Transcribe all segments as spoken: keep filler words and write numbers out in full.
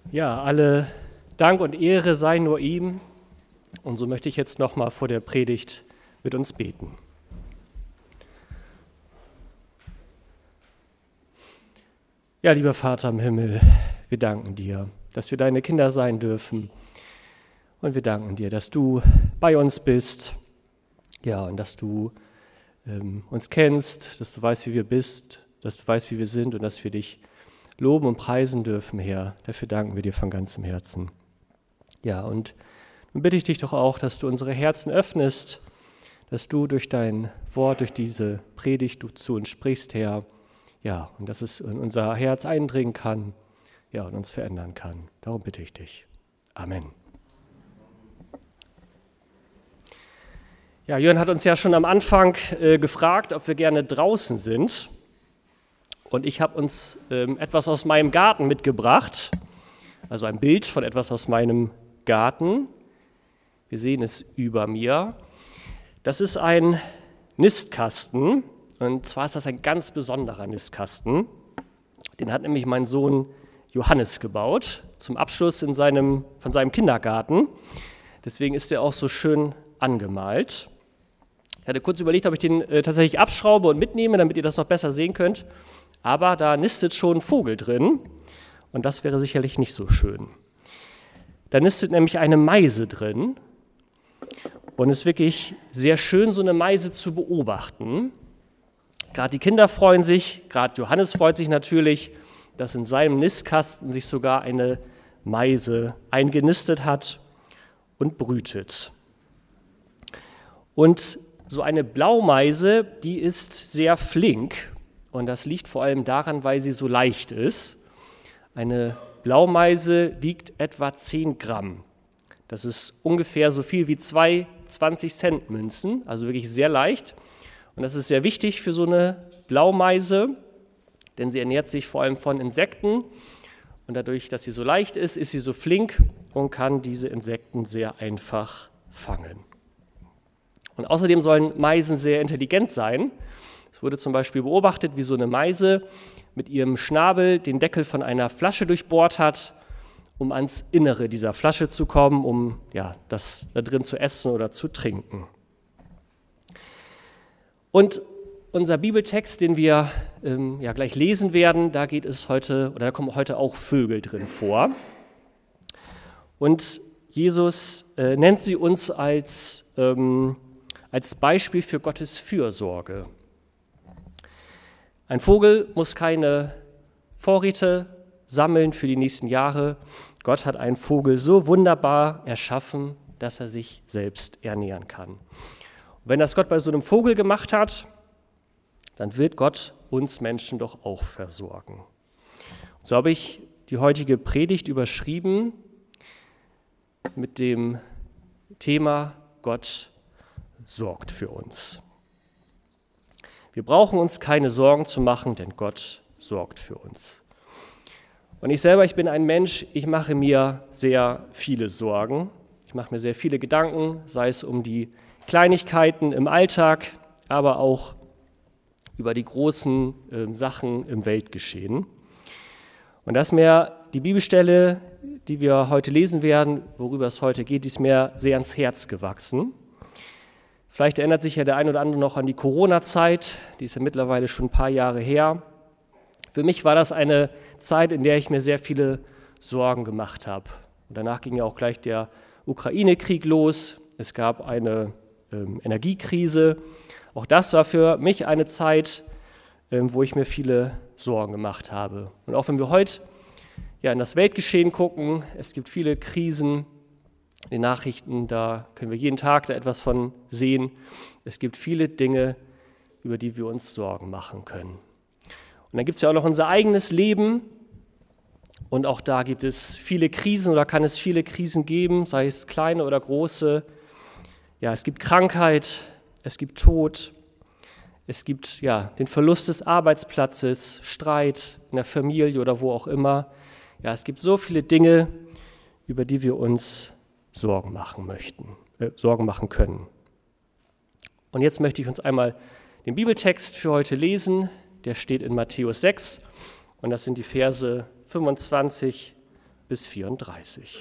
Ja, alle Dank und Ehre sei nur ihm. Und so möchte ich jetzt nochmal vor der Predigt mit uns beten. Ja, lieber Vater im Himmel, wir danken dir, dass wir deine Kinder sein dürfen. Und wir danken dir, dass du bei uns bist. Ja, und dass du ähm, uns kennst, dass du weißt, wie wir bist, dass du weißt, wie wir sind und dass wir dich loben und preisen dürfen, Herr. Dafür danken wir dir von ganzem Herzen. Ja, und nun bitte ich dich doch auch, dass du unsere Herzen öffnest, dass du durch dein Wort, durch diese Predigt du zu uns sprichst, Herr. Ja, und dass es in unser Herz eindringen kann, ja, und uns verändern kann. Darum bitte ich dich. Amen. Ja, Jörn hat uns ja schon am Anfang äh, gefragt, ob wir gerne draußen sind. Und ich habe uns ähm, etwas aus meinem Garten mitgebracht, also ein Bild von etwas aus meinem Garten. Wir sehen es über mir. Das ist ein Nistkasten, und zwar ist das ein ganz besonderer Nistkasten. Den hat nämlich mein Sohn Johannes gebaut, zum Abschluss in seinem, von seinem Kindergarten. Deswegen ist er auch so schön angemalt. Ich hatte kurz überlegt, ob ich den äh, tatsächlich abschraube und mitnehme, damit ihr das noch besser sehen könnt. Aber da nistet schon ein Vogel drin und das wäre sicherlich nicht so schön. Da nistet nämlich eine Meise drin und es ist wirklich sehr schön, so eine Meise zu beobachten. Gerade die Kinder freuen sich, gerade Johannes freut sich natürlich, dass in seinem Nistkasten sich sogar eine Meise eingenistet hat und brütet. Und so eine Blaumeise, die ist sehr flink. Und das liegt vor allem daran, weil sie so leicht ist. Eine Blaumeise wiegt etwa zehn Gramm. Das ist ungefähr so viel wie zwei zwanzig-Cent-Münzen, also wirklich sehr leicht. Und das ist sehr wichtig für so eine Blaumeise, denn sie ernährt sich vor allem von Insekten. Und dadurch, dass sie so leicht ist, ist sie so flink und kann diese Insekten sehr einfach fangen. Und außerdem sollen Meisen sehr intelligent sein. Es wurde zum Beispiel beobachtet, wie so eine Meise mit ihrem Schnabel den Deckel von einer Flasche durchbohrt hat, um ans Innere dieser Flasche zu kommen, um ja, das da drin zu essen oder zu trinken. Und unser Bibeltext, den wir ähm, ja, gleich lesen werden, da geht es heute, oder da kommen heute auch Vögel drin vor. Und Jesus äh, nennt sie uns als, ähm, als Beispiel für Gottes Fürsorge. Ein Vogel muss keine Vorräte sammeln für die nächsten Jahre. Gott hat einen Vogel so wunderbar erschaffen, dass er sich selbst ernähren kann. Und wenn das Gott bei so einem Vogel gemacht hat, dann wird Gott uns Menschen doch auch versorgen. Und so habe ich die heutige Predigt überschrieben mit dem Thema Gott sorgt für uns. Wir brauchen uns keine Sorgen zu machen, denn Gott sorgt für uns. Und ich selber, ich bin ein Mensch, ich mache mir sehr viele Sorgen. Ich mache mir sehr viele Gedanken, sei es um die Kleinigkeiten im Alltag, aber auch über die großen äh, Sachen im Weltgeschehen. Und das ist mir die Bibelstelle, die wir heute lesen werden, worüber es heute geht, die ist mir sehr ans Herz gewachsen. Vielleicht erinnert sich ja der ein oder andere noch an die Corona-Zeit, die ist ja mittlerweile schon ein paar Jahre her. Für mich war das eine Zeit, in der ich mir sehr viele Sorgen gemacht habe. Und danach ging ja auch gleich der Ukraine-Krieg los. Es gab eine ähm, Energiekrise. Auch das war für mich eine Zeit, ähm, wo ich mir viele Sorgen gemacht habe. Und auch wenn wir heute ja, in das Weltgeschehen gucken, es gibt viele Krisen, in den Nachrichten, da können wir jeden Tag da etwas von sehen. Es gibt viele Dinge, über die wir uns Sorgen machen können. Und dann gibt es ja auch noch unser eigenes Leben. Und auch da gibt es viele Krisen oder kann es viele Krisen geben, sei es kleine oder große. Ja, es gibt Krankheit, es gibt Tod, es gibt ja, den Verlust des Arbeitsplatzes, Streit in der Familie oder wo auch immer. Ja, es gibt so viele Dinge, über die wir uns Sorgen machen möchten, äh, Sorgen machen können. Und jetzt möchte ich uns einmal den Bibeltext für heute lesen. Der steht in Matthäus sechs und das sind die Verse fünfundzwanzig bis vierunddreißig.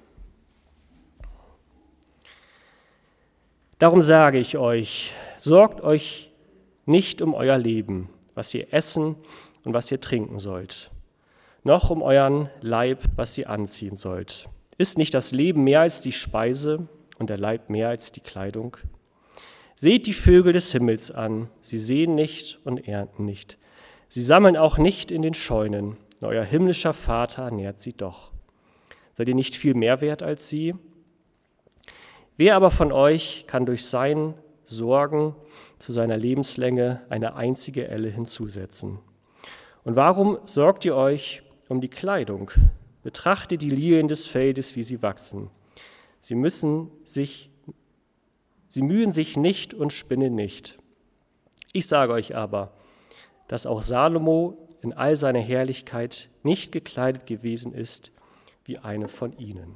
Darum sage ich euch, sorgt euch nicht um euer Leben, was ihr essen und was ihr trinken sollt, noch um euren Leib, was ihr anziehen sollt. Ist nicht das Leben mehr als die Speise und der Leib mehr als die Kleidung? Seht die Vögel des Himmels an, sie säen nicht und ernten nicht. Sie sammeln auch nicht in den Scheunen, und euer himmlischer Vater nährt sie doch. Seid ihr nicht viel mehr wert als sie? Wer aber von euch kann durch sein Sorgen zu seiner Lebenslänge eine einzige Elle hinzusetzen? Und warum sorgt ihr euch um die Kleidung? Betrachtet die Lilien des Feldes, wie sie wachsen. Sie müssen sich, sie mühen sich nicht und spinnen nicht. Ich sage euch aber, dass auch Salomo in all seiner Herrlichkeit nicht gekleidet gewesen ist wie eine von ihnen.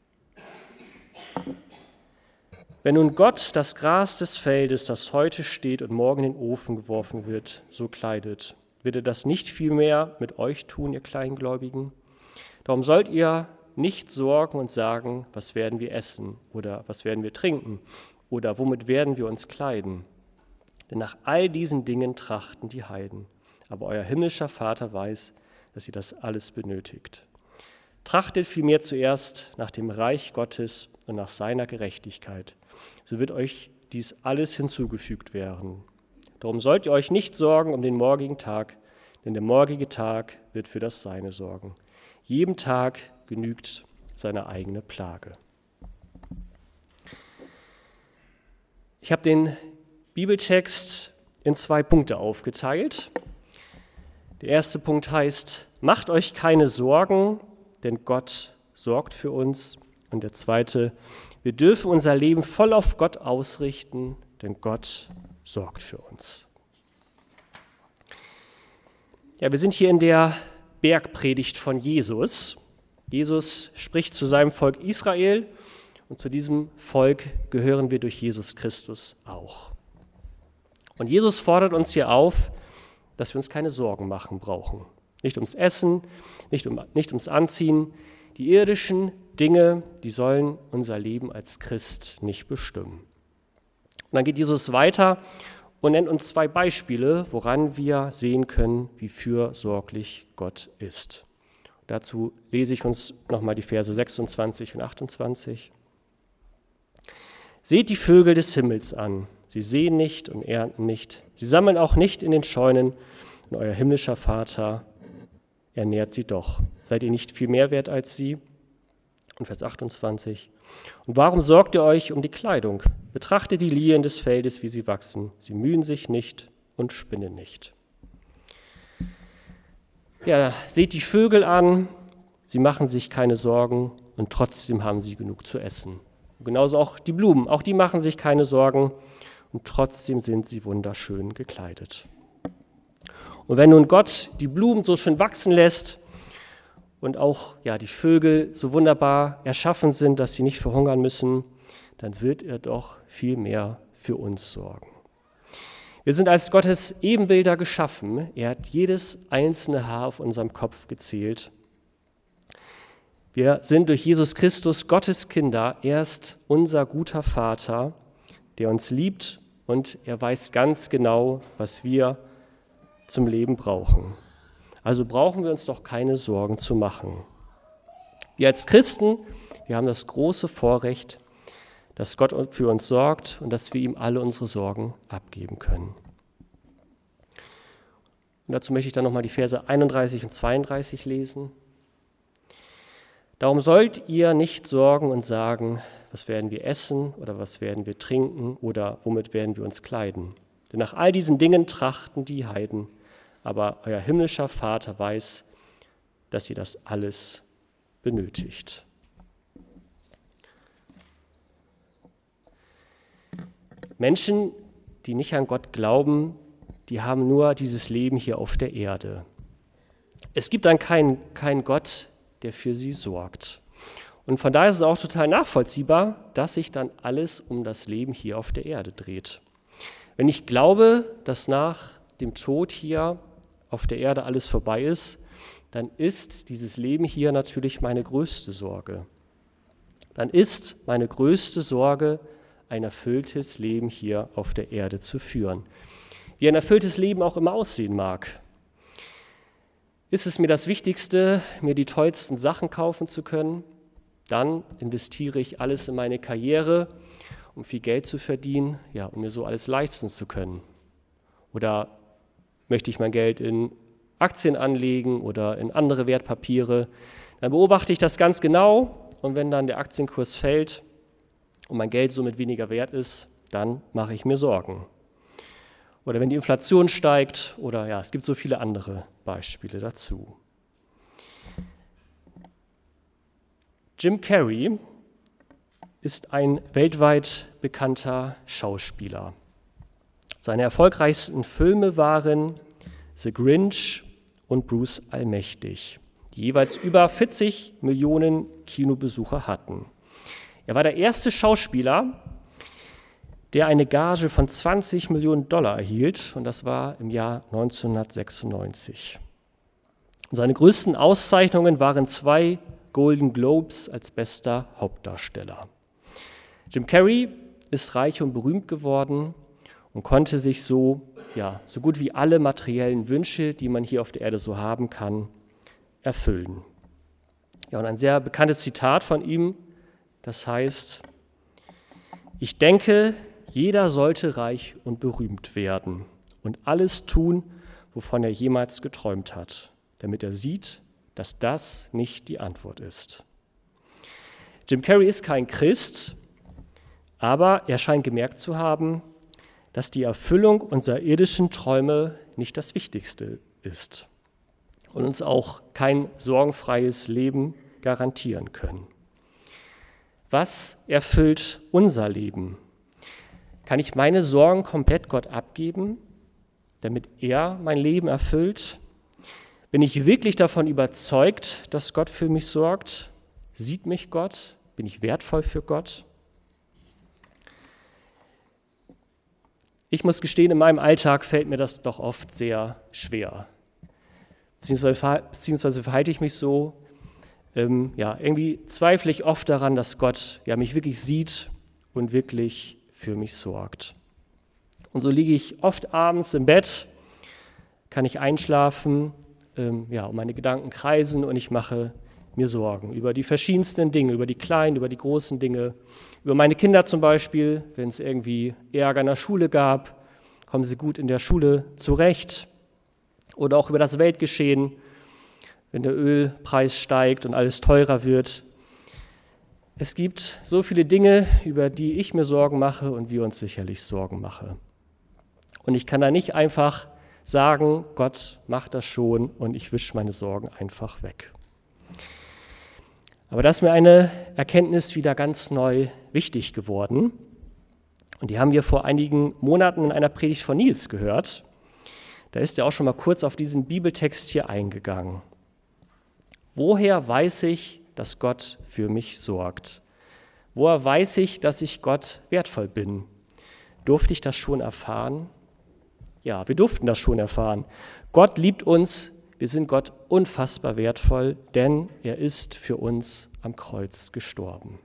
Wenn nun Gott das Gras des Feldes, das heute steht und morgen in den Ofen geworfen wird, so kleidet, wird er das nicht viel mehr mit euch tun, ihr Kleingläubigen? Darum sollt ihr nicht sorgen und sagen, was werden wir essen oder was werden wir trinken oder womit werden wir uns kleiden? Denn nach all diesen Dingen trachten die Heiden. Aber euer himmlischer Vater weiß, dass ihr das alles benötigt. Trachtet vielmehr zuerst nach dem Reich Gottes und nach seiner Gerechtigkeit. So wird euch dies alles hinzugefügt werden. Darum sollt ihr euch nicht sorgen um den morgigen Tag, denn der morgige Tag wird für das Seine sorgen. Jedem Tag genügt seine eigene Plage. Ich habe den Bibeltext in zwei Punkte aufgeteilt. Der erste Punkt heißt, macht euch keine Sorgen, denn Gott sorgt für uns. Und der zweite, wir dürfen unser Leben voll auf Gott ausrichten, denn Gott sorgt für uns. Ja, wir sind hier in der Bergpredigt von Jesus. Jesus spricht zu seinem Volk Israel und zu diesem Volk gehören wir durch Jesus Christus auch. Und Jesus fordert uns hier auf, dass wir uns keine Sorgen machen brauchen. Nicht ums Essen, nicht, um, nicht ums Anziehen. Die irdischen Dinge, die sollen unser Leben als Christ nicht bestimmen. Und dann geht Jesus weiter und nennt uns zwei Beispiele, woran wir sehen können, wie fürsorglich Gott ist. Dazu lese ich uns nochmal die Verse sechsundzwanzig und achtundzwanzig. Seht die Vögel des Himmels an. Sie säen nicht und ernten nicht. Sie sammeln auch nicht in den Scheunen. Und euer himmlischer Vater ernährt sie doch. Seid ihr nicht viel mehr wert als sie? Und Vers achtundzwanzig. Und warum sorgt ihr euch um die Kleidung? Betrachtet die Lilien des Feldes, wie sie wachsen. Sie mühen sich nicht und spinnen nicht. Ja, seht die Vögel an. Sie machen sich keine Sorgen und trotzdem haben sie genug zu essen. Und genauso auch die Blumen. Auch die machen sich keine Sorgen und trotzdem sind sie wunderschön gekleidet. Und wenn nun Gott die Blumen so schön wachsen lässt und auch ja, die Vögel so wunderbar erschaffen sind, dass sie nicht verhungern müssen, dann wird er doch viel mehr für uns sorgen. Wir sind als Gottes Ebenbilder geschaffen. Er hat jedes einzelne Haar auf unserem Kopf gezählt. Wir sind durch Jesus Christus Gottes Kinder. Er ist unser guter Vater, der uns liebt und er weiß ganz genau, was wir zum Leben brauchen. Also brauchen wir uns doch keine Sorgen zu machen. Wir als Christen, wir haben das große Vorrecht, dass Gott für uns sorgt und dass wir ihm alle unsere Sorgen abgeben können. Und dazu möchte ich dann nochmal die Verse einunddreißig und zweiunddreißig lesen. Darum sollt ihr nicht sorgen und sagen, was werden wir essen oder was werden wir trinken oder womit werden wir uns kleiden. Denn nach all diesen Dingen trachten die Heiden, aber euer himmlischer Vater weiß, dass ihr das alles benötigt. Menschen, die nicht an Gott glauben, die haben nur dieses Leben hier auf der Erde. Es gibt dann keinen, keinen Gott, der für sie sorgt. Und von daher ist es auch total nachvollziehbar, dass sich dann alles um das Leben hier auf der Erde dreht. Wenn ich glaube, dass nach dem Tod hier auf der Erde alles vorbei ist, dann ist dieses Leben hier natürlich meine größte Sorge. Dann ist meine größte Sorge, ein erfülltes Leben hier auf der Erde zu führen. Wie ein erfülltes Leben auch immer aussehen mag. Ist es mir das Wichtigste, mir die tollsten Sachen kaufen zu können? Dann investiere ich alles in meine Karriere, um viel Geld zu verdienen, ja, um mir so alles leisten zu können. Oder möchte ich mein Geld in Aktien anlegen oder in andere Wertpapiere? Dann beobachte ich das ganz genau und wenn dann der Aktienkurs fällt und mein Geld somit weniger wert ist, dann mache ich mir Sorgen. Oder wenn die Inflation steigt oder ja, es gibt so viele andere Beispiele dazu. Jim Carrey ist ein weltweit bekannter Schauspieler. Seine erfolgreichsten Filme waren The Grinch und Bruce Allmächtig, die jeweils über vierzig Millionen Kinobesucher hatten. Er war der erste Schauspieler, der eine Gage von zwanzig Millionen Dollar erhielt, und das war im Jahr neunzehnhundertsechsundneunzig. Und seine größten Auszeichnungen waren zwei Golden Globes als bester Hauptdarsteller. Jim Carrey ist reich und berühmt geworden und konnte sich so, ja, so gut wie alle materiellen Wünsche, die man hier auf der Erde so haben kann, erfüllen. Ja, und ein sehr bekanntes Zitat von ihm, das heißt: Ich denke, jeder sollte reich und berühmt werden und alles tun, wovon er jemals geträumt hat, damit er sieht, dass das nicht die Antwort ist. Jim Carrey ist kein Christ, aber er scheint gemerkt zu haben, dass die Erfüllung unserer irdischen Träume nicht das Wichtigste ist und uns auch kein sorgenfreies Leben garantieren können. Was erfüllt unser Leben? Kann ich meine Sorgen komplett Gott abgeben, damit er mein Leben erfüllt? Bin ich wirklich davon überzeugt, dass Gott für mich sorgt? Sieht mich Gott? Bin ich wertvoll für Gott? Ich muss gestehen, in meinem Alltag fällt mir das doch oft sehr schwer. Beziehungsweise, beziehungsweise verhalte ich mich so, ähm, ja, irgendwie zweifle ich oft daran, dass Gott ja, mich wirklich sieht und wirklich für mich sorgt. Und so liege ich oft abends im Bett, kann ich einschlafen, ähm, ja, und meine Gedanken kreisen und ich mache mir Sorgen über die verschiedensten Dinge, über die kleinen, über die großen Dinge, über meine Kinder zum Beispiel, wenn es irgendwie Ärger in der Schule gab, kommen sie gut in der Schule zurecht, oder auch über das Weltgeschehen, wenn der Ölpreis steigt und alles teurer wird. Es gibt so viele Dinge, über die ich mir Sorgen mache und wir uns sicherlich Sorgen machen. Und ich kann da nicht einfach sagen, Gott macht das schon und ich wische meine Sorgen einfach weg. Aber da ist mir eine Erkenntnis wieder ganz neu wichtig geworden. Und die haben wir vor einigen Monaten in einer Predigt von Nils gehört. Da ist er auch schon mal kurz auf diesen Bibeltext hier eingegangen. Woher weiß ich, dass Gott für mich sorgt? Woher weiß ich, dass ich Gott wertvoll bin? Durfte ich das schon erfahren? Ja, wir durften das schon erfahren. Gott liebt uns. Wir sind Gott unfassbar wertvoll, denn er ist für uns am Kreuz gestorben.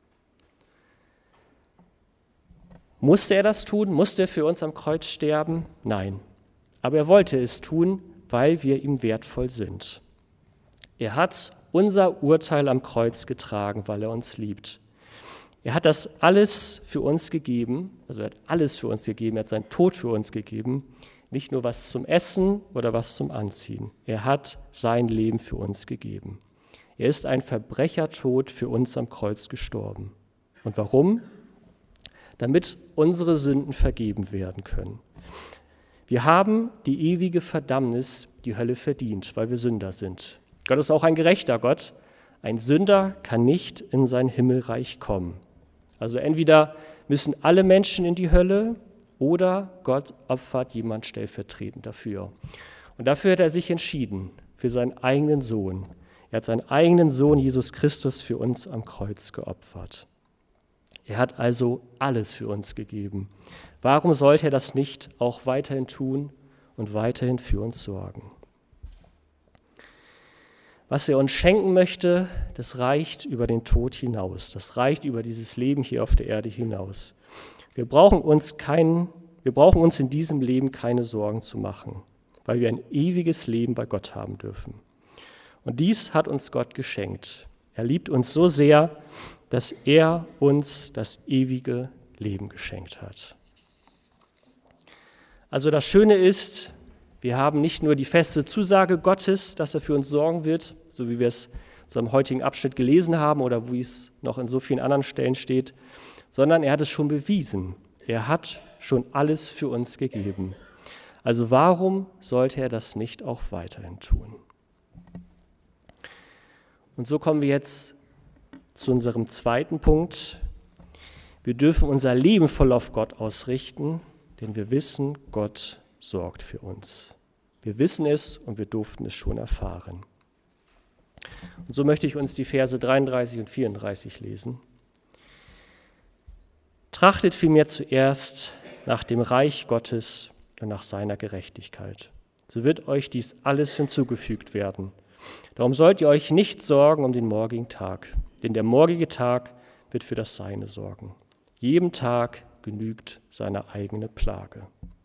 Musste er das tun? Musste er für uns am Kreuz sterben? Nein. Aber er wollte es tun, weil wir ihm wertvoll sind. Er hat unser Urteil am Kreuz getragen, weil er uns liebt. Er hat das alles für uns gegeben, also er hat alles für uns gegeben, er hat seinen Tod für uns gegeben, nicht nur was zum Essen oder was zum Anziehen. Er hat sein Leben für uns gegeben. Er ist ein Verbrechertod für uns am Kreuz gestorben. Und warum? Damit unsere Sünden vergeben werden können. Wir haben die ewige Verdammnis, die Hölle verdient, weil wir Sünder sind. Gott ist auch ein gerechter Gott. Ein Sünder kann nicht in sein Himmelreich kommen. Also entweder müssen alle Menschen in die Hölle oder Gott opfert jemand stellvertretend dafür. Und dafür hat er sich entschieden, für seinen eigenen Sohn. Er hat seinen eigenen Sohn Jesus Christus für uns am Kreuz geopfert. Er hat also alles für uns gegeben. Warum sollte er das nicht auch weiterhin tun und weiterhin für uns sorgen? Was er uns schenken möchte, das reicht über den Tod hinaus. Das reicht über dieses Leben hier auf der Erde hinaus. Wir brauchen uns keinen, wir brauchen uns in diesem Leben keine Sorgen zu machen, weil wir ein ewiges Leben bei Gott haben dürfen. Und dies hat uns Gott geschenkt. Er liebt uns so sehr, dass er uns das ewige Leben geschenkt hat. Also das Schöne ist, wir haben nicht nur die feste Zusage Gottes, dass er für uns sorgen wird, so wie wir es in unserem heutigen Abschnitt gelesen haben oder wie es noch in so vielen anderen Stellen steht, sondern er hat es schon bewiesen. Er hat schon alles für uns gegeben. Also warum sollte er das nicht auch weiterhin tun? Und so kommen wir jetzt zu unserem zweiten Punkt. Wir dürfen unser Leben voll auf Gott ausrichten, denn wir wissen, Gott sorgt für uns. Wir wissen es und wir durften es schon erfahren. Und so möchte ich uns die Verse dreiunddreißig und vierunddreißig lesen. Trachtet vielmehr zuerst nach dem Reich Gottes und nach seiner Gerechtigkeit. So wird euch dies alles hinzugefügt werden. Darum sollt ihr euch nicht sorgen um den morgigen Tag, denn der morgige Tag wird für das Seine sorgen. Jedem Tag genügt seine eigene Plage.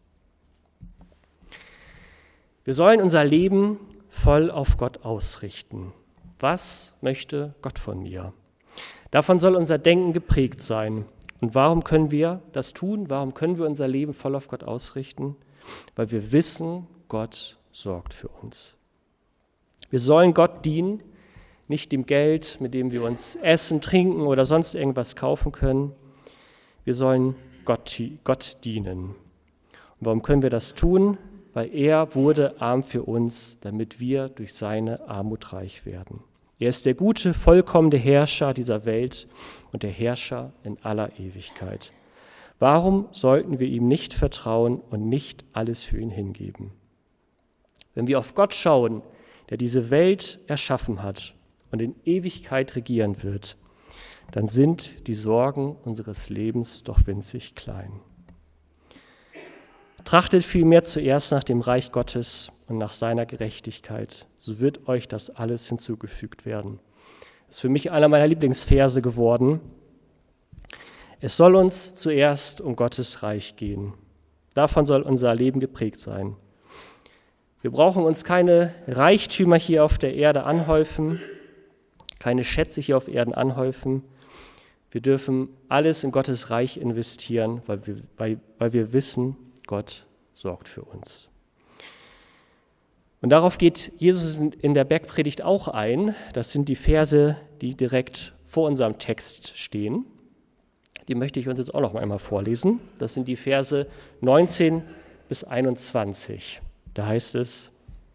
Wir sollen unser Leben voll auf Gott ausrichten. Was möchte Gott von mir? Davon soll unser Denken geprägt sein. Und warum können wir das tun? Warum können wir unser Leben voll auf Gott ausrichten? Weil wir wissen, Gott sorgt für uns. Wir sollen Gott dienen, nicht dem Geld, mit dem wir uns Essen, Trinken oder sonst irgendwas kaufen können. Wir sollen Gott, Gott dienen. Und warum können wir das tun? Weil er wurde arm für uns, damit wir durch seine Armut reich werden. Er ist der gute, vollkommene Herrscher dieser Welt und der Herrscher in aller Ewigkeit. Warum sollten wir ihm nicht vertrauen und nicht alles für ihn hingeben? Wenn wir auf Gott schauen, der diese Welt erschaffen hat und in Ewigkeit regieren wird, dann sind die Sorgen unseres Lebens doch winzig klein. Trachtet vielmehr zuerst nach dem Reich Gottes und nach seiner Gerechtigkeit, so wird euch das alles hinzugefügt werden. Das ist für mich einer meiner Lieblingsverse geworden. Es soll uns zuerst um Gottes Reich gehen. Davon soll unser Leben geprägt sein. Wir brauchen uns keine Reichtümer hier auf der Erde anhäufen, keine Schätze hier auf Erden anhäufen. Wir dürfen alles in Gottes Reich investieren, weil wir, weil, weil wir wissen, Gott sorgt für uns. Und darauf geht Jesus in der Bergpredigt auch ein. Das sind die Verse, die direkt vor unserem Text stehen. Die möchte ich uns jetzt auch noch einmal vorlesen. Das sind die Verse neunzehn bis einundzwanzig. Da heißt es: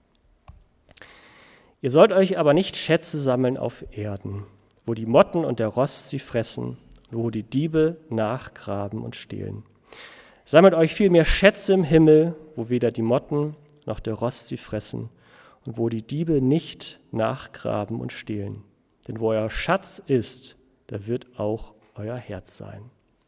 Ihr sollt euch aber nicht Schätze sammeln auf Erden, wo die Motten und der Rost sie fressen, wo die Diebe nachgraben und stehlen. Sammelt euch vielmehr Schätze im Himmel, wo weder die Motten noch der Rost sie fressen und wo die Diebe nicht nachgraben und stehlen. Denn wo euer Schatz ist, da wird auch euer Herz sein.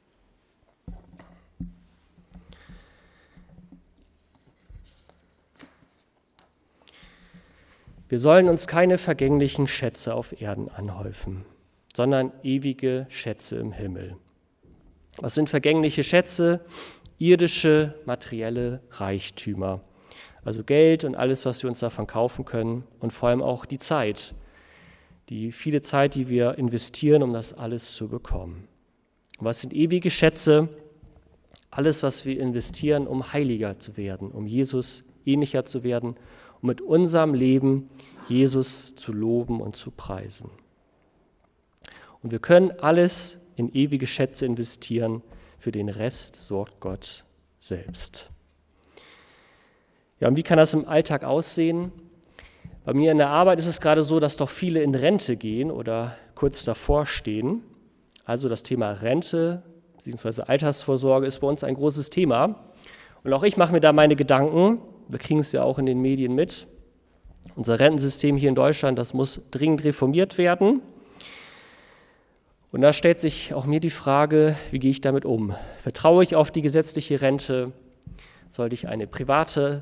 Wir sollen uns keine vergänglichen Schätze auf Erden anhäufen, sondern ewige Schätze im Himmel. Was sind vergängliche Schätze? Irdische, materielle Reichtümer. Also Geld und alles, was wir uns davon kaufen können und vor allem auch die Zeit. Die viele Zeit, die wir investieren, um das alles zu bekommen. Und was sind ewige Schätze? Alles, was wir investieren, um heiliger zu werden, um Jesus ähnlicher zu werden, um mit unserem Leben Jesus zu loben und zu preisen. Und wir können alles in ewige Schätze investieren. Für den Rest sorgt Gott selbst. Ja, und wie kann das im Alltag aussehen? Bei mir in der Arbeit ist es gerade so, dass doch viele in Rente gehen oder kurz davor stehen. Also das Thema Rente bzw. Altersvorsorge ist bei uns ein großes Thema. Und auch ich mache mir da meine Gedanken. Wir kriegen es ja auch in den Medien mit. Unser Rentensystem hier in Deutschland, das muss dringend reformiert werden. Und da stellt sich auch mir die Frage, wie gehe ich damit um? Vertraue ich auf die gesetzliche Rente? Sollte ich eine private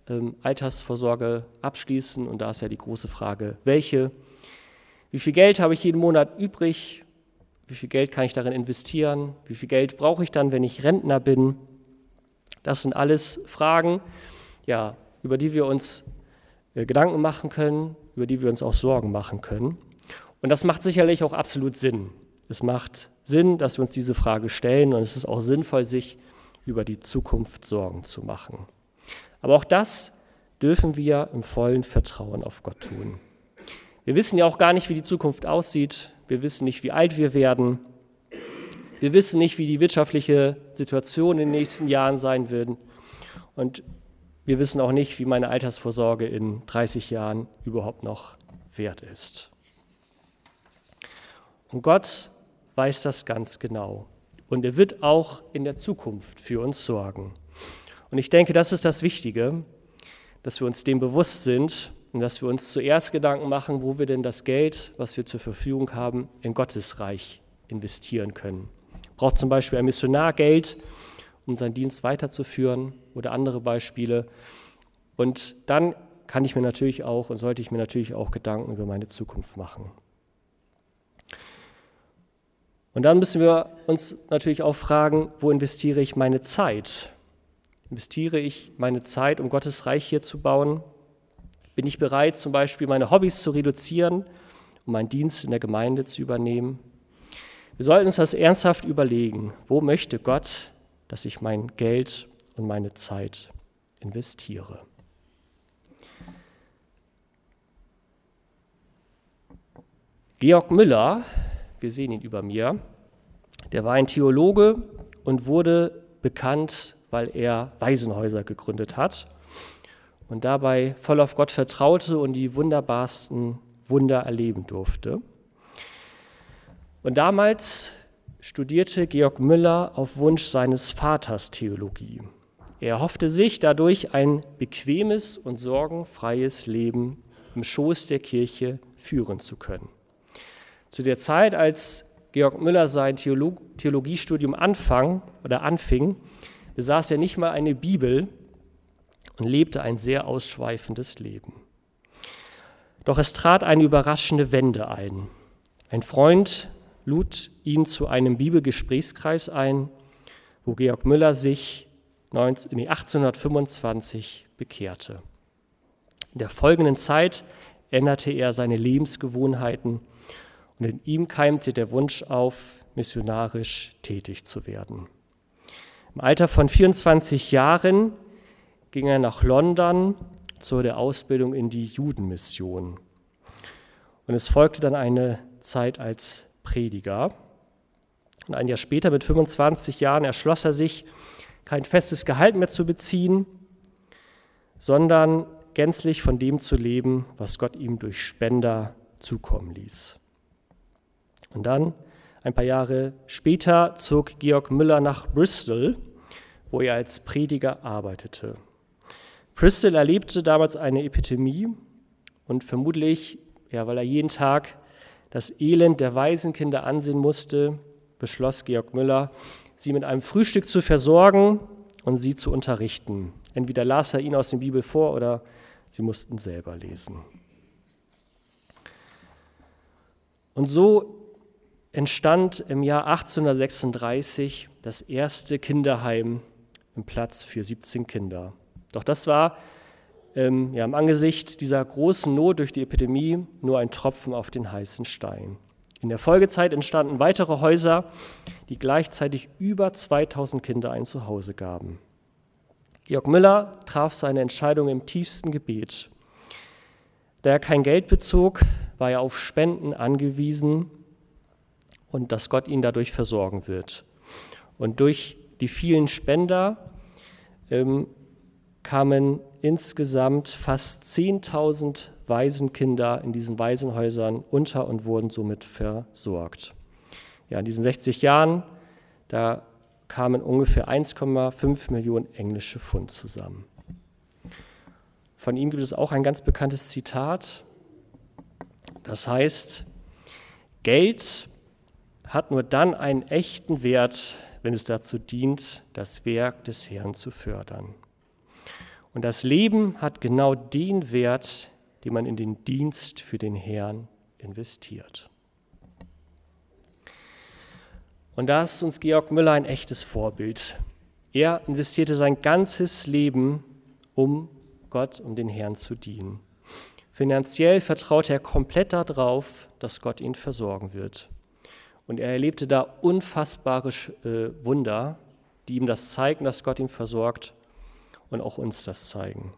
ähm, Altersvorsorge abschließen. Und da ist ja die große Frage, welche? Wie viel Geld habe ich jeden Monat übrig? Wie viel Geld kann ich darin investieren? Wie viel Geld brauche ich dann, wenn ich Rentner bin? Das sind alles Fragen, ja, über die wir uns äh, Gedanken machen können, über die wir uns auch Sorgen machen können. Und das macht sicherlich auch absolut Sinn. Es macht Sinn, dass wir uns diese Frage stellen, und es ist auch sinnvoll, sich über die Zukunft Sorgen zu machen. Aber auch das dürfen wir im vollen Vertrauen auf Gott tun. Wir wissen ja auch gar nicht, wie die Zukunft aussieht. Wir wissen nicht, wie alt wir werden. Wir wissen nicht, wie die wirtschaftliche Situation in den nächsten Jahren sein wird. Und wir wissen auch nicht, wie meine Altersvorsorge in dreißig Jahren überhaupt noch wert ist. Und Gott weiß das ganz genau. Und er wird auch in der Zukunft für uns sorgen. Und ich denke, das ist das Wichtige, dass wir uns dem bewusst sind und dass wir uns zuerst Gedanken machen, wo wir denn das Geld, was wir zur Verfügung haben, in Gottes Reich investieren können. Braucht zum Beispiel ein Missionar Geld, um seinen Dienst weiterzuführen, oder andere Beispiele. Und dann kann ich mir natürlich auch und sollte ich mir natürlich auch Gedanken über meine Zukunft machen. Und dann müssen wir uns natürlich auch fragen, wo investiere ich meine Zeit? Investiere ich meine Zeit, um Gottes Reich hier zu bauen? Bin ich bereit, zum Beispiel meine Hobbys zu reduzieren, um meinen Dienst in der Gemeinde zu übernehmen? Wir sollten uns das ernsthaft überlegen. Wo möchte Gott, dass ich mein Geld und meine Zeit investiere? Georg Müller, wir sehen ihn über mir, der war ein Theologe und wurde bekannt, weil er Waisenhäuser gegründet hat und dabei voll auf Gott vertraute und die wunderbarsten Wunder erleben durfte. Und damals studierte Georg Müller auf Wunsch seines Vaters Theologie. Er erhoffte sich dadurch ein bequemes und sorgenfreies Leben im Schoß der Kirche führen zu können. Zu der Zeit, als Georg Müller sein Theolog- Theologiestudium anfang, oder anfing, besaß er nicht mal eine Bibel und lebte ein sehr ausschweifendes Leben. Doch es trat eine überraschende Wende ein. Ein Freund lud ihn zu einem Bibelgesprächskreis ein, wo Georg Müller sich achtzehnhundertfünfundzwanzig bekehrte. In der folgenden Zeit änderte er seine Lebensgewohnheiten und in ihm keimte der Wunsch auf, missionarisch tätig zu werden. Im Alter von vierundzwanzig Jahren ging er nach London zur der Ausbildung in die Judenmission. Und es folgte dann eine Zeit als Prediger. Und ein Jahr später, mit fünfundzwanzig Jahren, entschloss er sich, kein festes Gehalt mehr zu beziehen, sondern gänzlich von dem zu leben, was Gott ihm durch Spender zukommen ließ. Und dann, ein paar Jahre später, zog Georg Müller nach Bristol, wo er als Prediger arbeitete. Bristol erlebte damals eine Epidemie und vermutlich, ja, weil er jeden Tag das Elend der Waisenkinder ansehen musste, beschloss Georg Müller, sie mit einem Frühstück zu versorgen und sie zu unterrichten. Entweder las er ihnen aus der Bibel vor oder sie mussten selber lesen. Und so entstand im Jahr achtzehnhundertsechsunddreißig das erste Kinderheim im Platz für siebzehn Kinder. Doch das war ähm, ja, im Angesicht dieser großen Not durch die Epidemie nur ein Tropfen auf den heißen Stein. In der Folgezeit entstanden weitere Häuser, die gleichzeitig über zweitausend Kinder ein Zuhause gaben. Georg Müller traf seine Entscheidung im tiefsten Gebet. Da er kein Geld bezog, war er auf Spenden angewiesen und dass Gott ihn dadurch versorgen wird. Und durch die vielen Spender ähm, kamen insgesamt fast zehntausend Waisenkinder in diesen Waisenhäusern unter und wurden somit versorgt. Ja, in diesen sechzig Jahren, da kamen ungefähr eins Komma fünf Millionen englische Pfund zusammen. Von ihm gibt es auch ein ganz bekanntes Zitat. Das heißt, Geld hat nur dann einen echten Wert, wenn es dazu dient, das Werk des Herrn zu fördern. Und das Leben hat genau den Wert, den man in den Dienst für den Herrn investiert. Und da ist uns Georg Müller ein echtes Vorbild. Er investierte sein ganzes Leben, um Gott, um den Herrn zu dienen. Finanziell vertraute er komplett darauf, dass Gott ihn versorgen wird. Und er erlebte da unfassbare äh, Wunder, die ihm das zeigen, dass Gott ihn versorgt und auch uns das zeigen.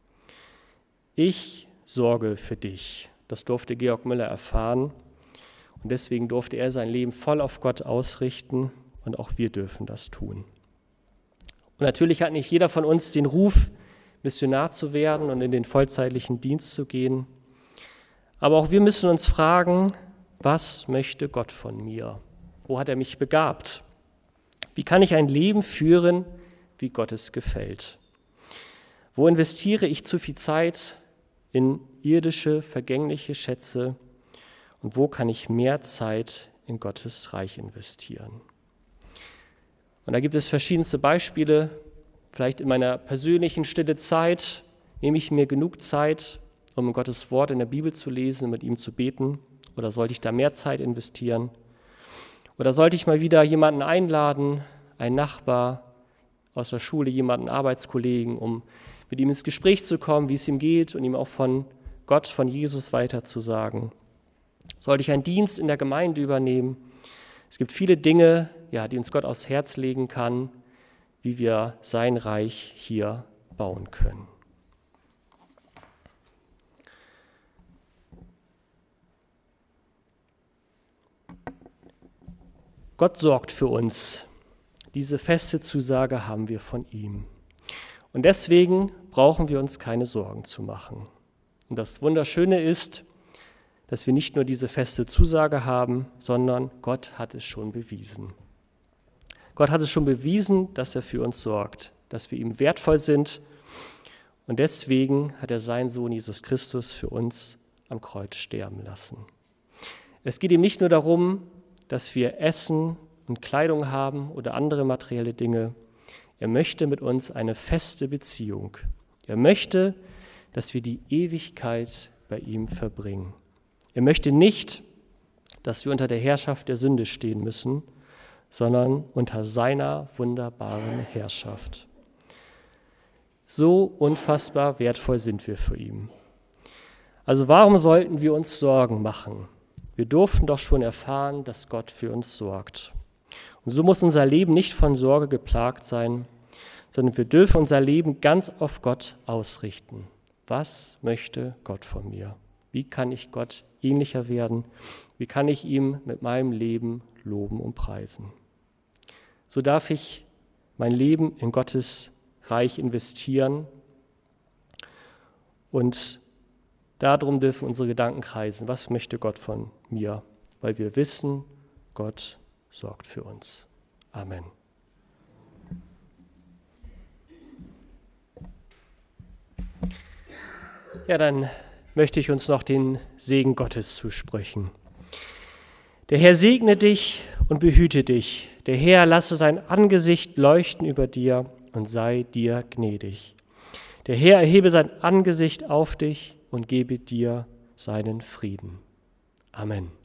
Ich sorge für dich. Das durfte Georg Müller erfahren. Und deswegen durfte er sein Leben voll auf Gott ausrichten und auch wir dürfen das tun. Und natürlich hat nicht jeder von uns den Ruf, Missionar zu werden und in den vollzeitlichen Dienst zu gehen. Aber auch wir müssen uns fragen, was möchte Gott von mir? Wo hat er mich begabt? Wie kann ich ein Leben führen, wie Gott es gefällt? Wo investiere ich zu viel Zeit in irdische, vergängliche Schätze? Und wo kann ich mehr Zeit in Gottes Reich investieren? Und da gibt es verschiedenste Beispiele. Vielleicht in meiner persönlichen stille Zeit nehme ich mir genug Zeit, um Gottes Wort in der Bibel zu lesen, mit ihm zu beten. Oder sollte ich da mehr Zeit investieren? Oder sollte ich mal wieder jemanden einladen, einen Nachbar aus der Schule, jemanden, Arbeitskollegen, um mit ihm ins Gespräch zu kommen, wie es ihm geht und ihm auch von Gott, von Jesus weiterzusagen? Sollte ich einen Dienst in der Gemeinde übernehmen? Es gibt viele Dinge, ja, die uns Gott aufs Herz legen kann, wie wir sein Reich hier bauen können. Gott sorgt für uns. Diese feste Zusage haben wir von ihm. Und deswegen brauchen wir uns keine Sorgen zu machen. Und das Wunderschöne ist, dass wir nicht nur diese feste Zusage haben, sondern Gott hat es schon bewiesen. Gott hat es schon bewiesen, dass er für uns sorgt, dass wir ihm wertvoll sind. Und deswegen hat er seinen Sohn Jesus Christus für uns am Kreuz sterben lassen. Es geht ihm nicht nur darum, dass wir Essen und Kleidung haben oder andere materielle Dinge. Er möchte mit uns eine feste Beziehung. Er möchte, dass wir die Ewigkeit bei ihm verbringen. Er möchte nicht, dass wir unter der Herrschaft der Sünde stehen müssen, sondern unter seiner wunderbaren Herrschaft. So unfassbar wertvoll sind wir für ihn. Also warum sollten wir uns Sorgen machen? Wir durften doch schon erfahren, dass Gott für uns sorgt. Und so muss unser Leben nicht von Sorge geplagt sein, sondern wir dürfen unser Leben ganz auf Gott ausrichten. Was möchte Gott von mir? Wie kann ich Gott ähnlicher werden? Wie kann ich ihm mit meinem Leben loben und preisen? So darf ich mein Leben in Gottes Reich investieren und darum dürfen unsere Gedanken kreisen. Was möchte Gott von mir? Weil wir wissen, Gott sorgt für uns. Amen. Ja, dann möchte ich uns noch den Segen Gottes zusprechen. Der Herr segne dich und behüte dich. Der Herr lasse sein Angesicht leuchten über dir und sei dir gnädig. Der Herr erhebe sein Angesicht auf dich und gebe dir seinen Frieden. Amen.